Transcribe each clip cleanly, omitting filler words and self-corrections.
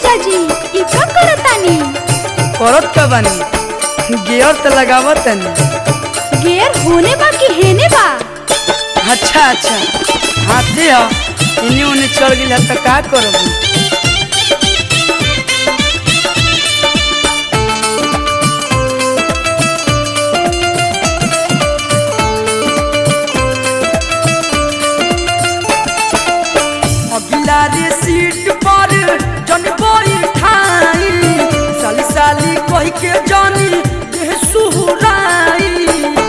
जीजा जी ई का करतानी? करत का बानी गियर तो लगावत तनी। गेर होने बा कि हेने बा? अच्छा अच्छा हाथी ह इन्हीं उन्हीं चढ़ गई तो का करब। अगिला रे सीट पर जन बैठाई साली साली कह के जानी देह सुहुराई।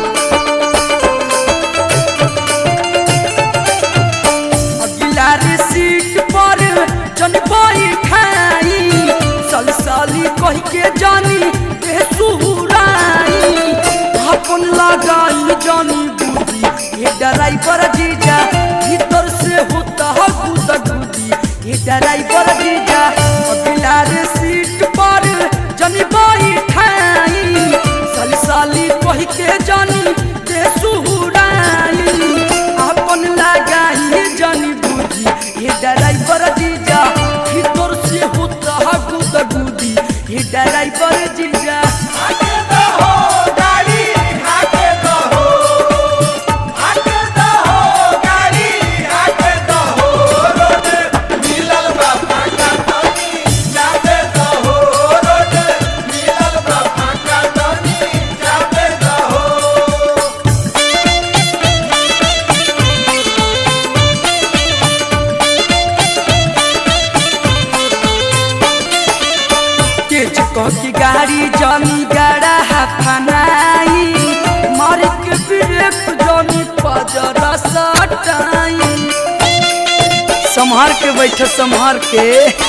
अगिला रे सीट पर जन बैठाई साली साली कह के जानी देह सुहुराई। अपन लगाई जानी बूटी ये ड्राइवर जीजा भीतर से होता है गुदगुदी। ये ड्राइवर जीजा अगिला रे सीट पर जनी बैठाई साली साली कह के जानी दे सुहुराई। अपन लगाई जानी बूटी ये ड्राइवर जीजा भीतर से होता है गुदगुदी। ये ड्राइवर जीजा की गाड़ी जमी गड़ा हफनाई मार के ब्रेक जमी पजरा सटाई। संभार के बैठे संभार के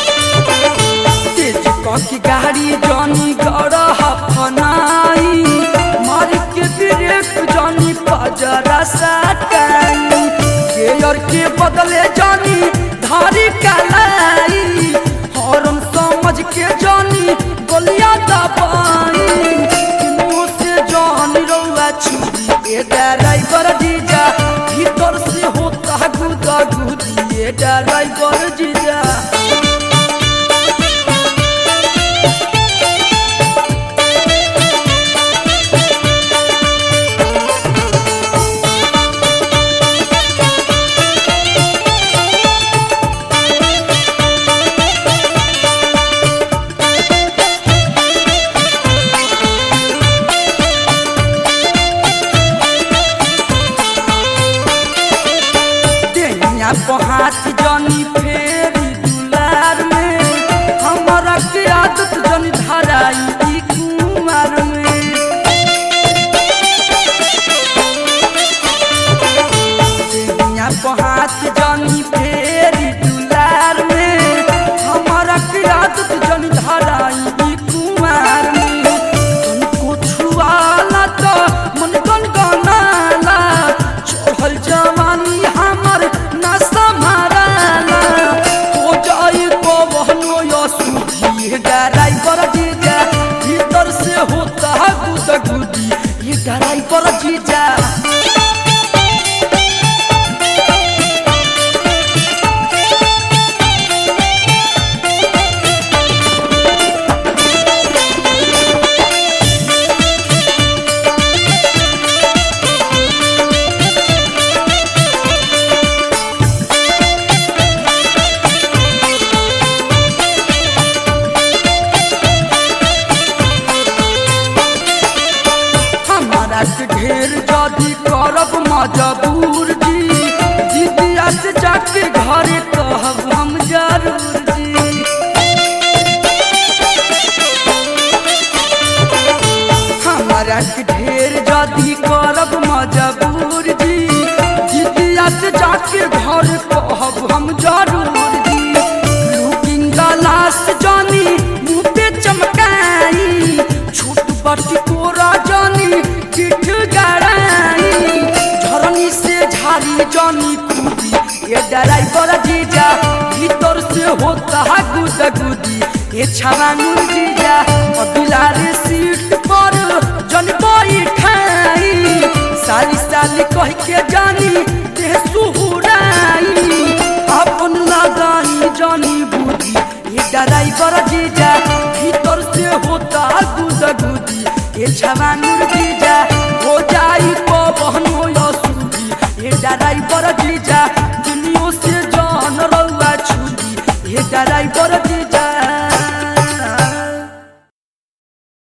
तेज की गाड़ी जमी गड़ा हफनाई मार के ब्रेक जमी पजरा सटाई। गेयर के बदले जानी धारी कलाई हॉर्न समझ के जानी गोलियां दबाई। किन्नों से जान रौआ छुरी ये ड्राइवर जीजा भीतर से होता है गुदगुदी। ये ड्राइवर जीजा हाथ जनी फेरी दुलार में हमारा के आदत जनी धराई कुमार में। हाथ जनी फेरी दुलार में हमारा के आदत जनी धराई कुमार में। तुमको छुआला तो मन गनगनाला चढ़ल जवानी हमार ड्राइवर जीजा भीतर से होता है गुदगुदी। ये ड्राइवर जीजा ढेर जदी करब मजबूर जी दीदिया से जाके घरे कहब हम जरूर जी। हमारा ढेर जदी करब मजबूर जी दीदिया से जाके घरे कहब हम जरूर जी। लुकिंग ग्लास जानी मुँह पे चमकाई छोट बटी कोरा जानी किठ गड़ाई झरनी से झारी जानी कूदी। ये ड्राइवर जीजा भीतर से होता है गुदगुदी। ये छवानूर जीजा अगिला रे सीट पर जन बैठाई साली साली कह के जानी देह सुहुराई। अपन लगाई जानी बूढ़ी ये ड्राइवर जीजा भीतर से होता गुदगुदी ये छवानूर जीजा हो जाई पवन हो सूदी ये ड्राइवर जीजा दुनिया से जान रउआ छुदी ये ड्राइवर जीजा